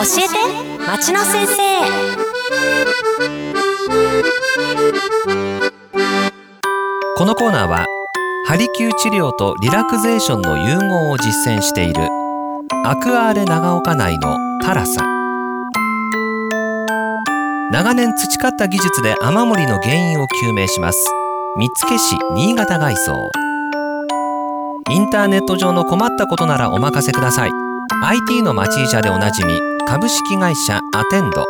えて町の先生。 このコーナーはハリキュー治療とリラクゼーションの融合を実践しているアクアーレ長岡内のタラサ、長年培った技術で雨漏りの原因を究明します見附市新潟外装。インターネット上の困ったことならお任せください。 IT の町医者でおなじみ株式会社アテンド。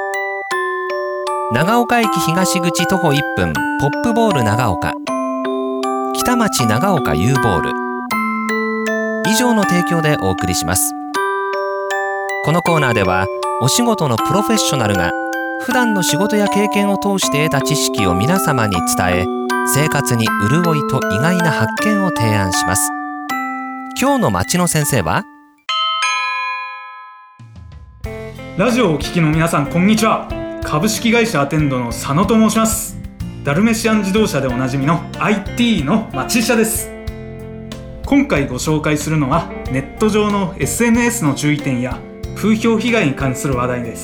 長岡駅東口徒歩1分ポップボール長岡、北町長岡 U ボール以上の提供でお送りします。このコーナーではお仕事のプロフェッショナルが普段の仕事や経験を通して得た知識を皆様に伝え、生活に潤いと意外な発見を提案します。今日の町の先生は、 ラジオをお聞きの皆さん、こんにちは。株式会社アテンドの佐野と申します。ダルメシアン自動車でおなじみの IT の町医者です。今回ご紹介するのはネット上の SNS の注意点や風評被害に関する話題です。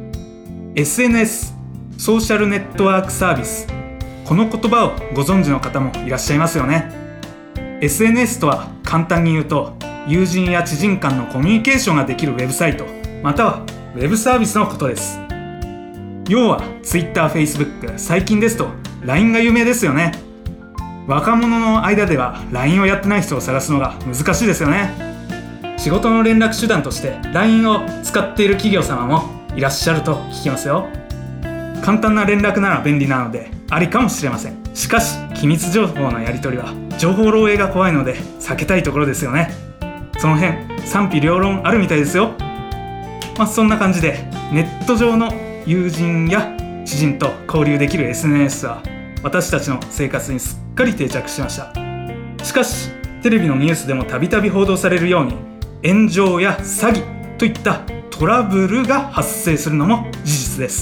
SNS ソーシャルネットワークサービス、この言葉をご存知の方もいらっしゃいますよね。 SNS とは簡単に言うと、友人や知人間のコミュニケーションができるウェブサイトまたはウェブサービスのことです。要は Twitter、Facebook、最近ですと LINE が有名ですよね。若者の間では LINE をやってない人を探すのが難しいですよね。仕事の連絡手段として LINE を使っている企業様もいらっしゃると聞きますよ。簡単な連絡なら便利なのでありかもしれません。しかし機密情報のやり取りは情報漏洩が怖いので避けたいところですよね。その辺賛否両論あるみたいですよ。そんな感じでネット上の友人や知人と交流できる SNS は私たちの生活にすっかり定着しました。しかしテレビのニュースでもたびたび報道されるように、炎上や詐欺といったトラブルが発生するのも事実です。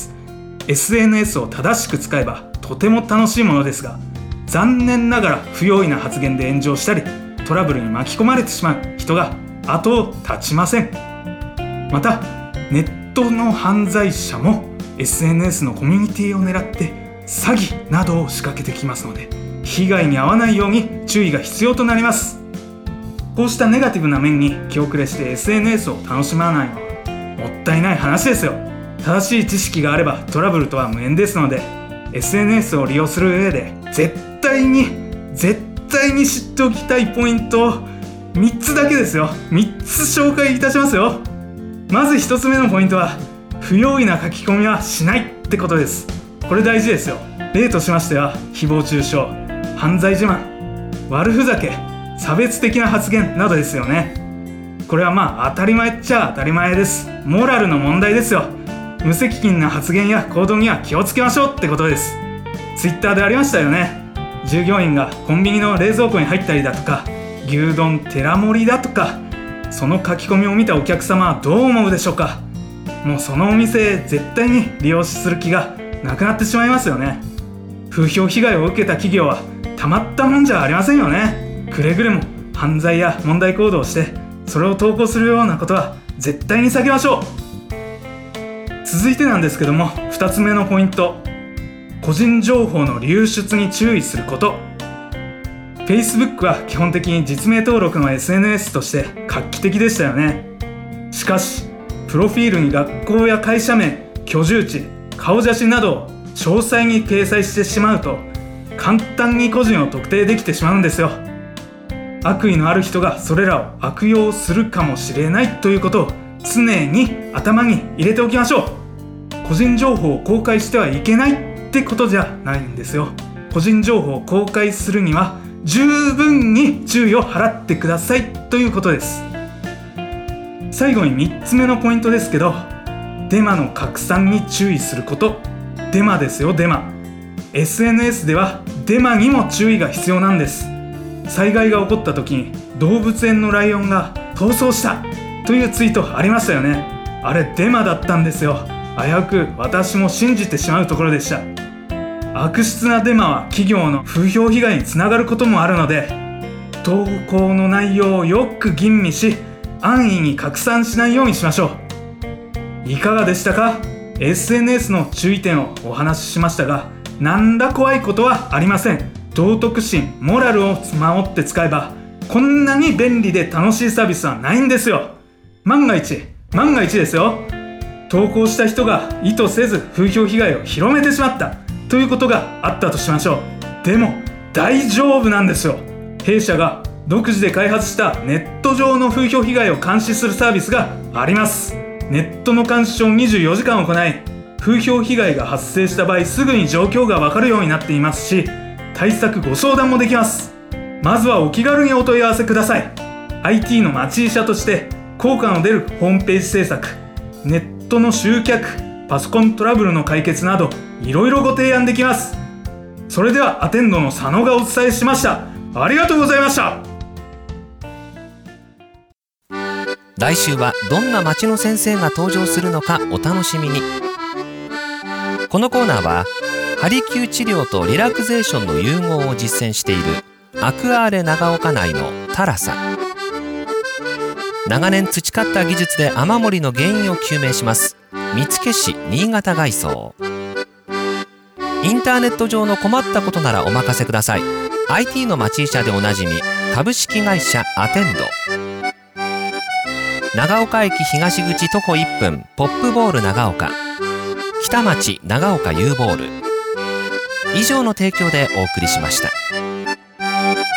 SNS を正しく使えばとても楽しいものですが、残念ながら不用意な発言で炎上したりトラブルに巻き込まれてしまう人が後を絶ちません。またネットの犯罪者も SNS のコミュニティを狙って詐欺などを仕掛けてきますので、被害に遭わないように注意が必要となります。こうしたネガティブな面に気遅れして SNS を楽しまないのはもったいない話ですよ。正しい知識があればトラブルとは無縁ですので、 SNS を利用する上で絶対に知っておきたいポイントを3つだけですよ。3つ紹介いたしますよ。まず1つ目のポイントは、不用意な書き込みはしないってことです。これ大事ですよ。例としましては、誹謗中傷、犯罪自慢、悪ふざけ、差別的な発言などですよね。これは当たり前っちゃ当たり前です。モラルの問題ですよ。無責任な発言や行動には気をつけましょうってことです。ツイッターでありましたよね。従業員がコンビニの冷蔵庫に入ったりだとか、牛丼寺盛りだとか、その書き込みを見たお客様はどう思うでしょうか。もうそのお店絶対に利用する気がなくなってしまいますよね。風評被害を受けた企業はたまったもんじゃありませんよね。くれぐれも犯罪や問題行動をしてそれを投稿するようなことは絶対に避けましょう。続いてなんですけども、2つ目のポイント、個人情報の流出に注意すること。 Facebook は基本的に実名登録の SNS として画期的でしたよね。しかしプロフィールに学校や会社名、居住地、顔写真などを詳細に掲載してしまうと簡単に個人を特定できてしまうんですよ。悪意のある人がそれらを悪用するかもしれないということを常に頭に入れておきましょう。個人情報を公開してはいけないってことじゃないんですよ。個人情報を公開するには十分に注意を払ってくださいということです。最後に3つ目のポイントですけど、デマの拡散に注意すること。デマですよ、デマ。 SNS ではデマにも注意が必要なんです。災害が起こった時に動物園のライオンが逃走したというツイートありましたよね。あれデマだったんですよ。危うく私も信じてしまうところでした。悪質なデマは企業の風評被害につながることもあるので、投稿の内容をよく吟味し安易に拡散しないようにしましょう。 いかがでしたか？ SNS の注意点をお話ししましたが、何ら怖いことはありません。道徳心、モラルを守って使えば、こんなに便利で楽しいサービスはないんですよ。万が一ですよ、投稿した人が意図せず風評被害を広めてしまったということがあったとしましょう。でも大丈夫なんですよ。弊社が独自で開発したネット上の風評被害を監視するサービスがあります。ネットの監視を24時間行い、風評被害が発生した場合すぐに状況がわかるようになっていますし、対策ご相談もできます。まずはお気軽にお問い合わせください。 IT の町医者として効果の出るホームページ制作、ネットの集客、パソコントラブルの解決などいろいろご提案できます。それではアテンドの佐野がお伝えしました。ありがとうございました。 来週はどんな町の先生が登場するのかお楽しみに。このコーナーはハリキュー治療とリラクゼーションの融合を実践しているアクアーレ長岡内のタラさん、長年培った技術で雨漏りの原因を究明します見附市新潟外装。インターネット上の困ったことならお任せください。 IT の町医者でおなじみ株式会社アテンド。長岡駅東口徒歩1分ポップボール長岡、北町長岡 U ボール以上の提供でお送りしました。